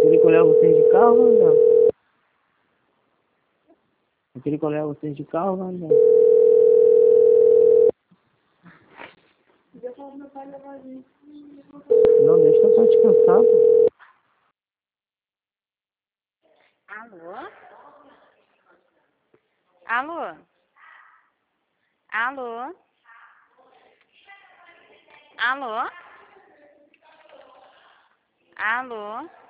queria colher vocês de carro, Vandão. Eu queria colher vocês de carro, Vandão. Eu falo pro meu pai levar a gente. Não, deixa eu só descansar, pô. Alô? Alô? Alô? Alô? Alô?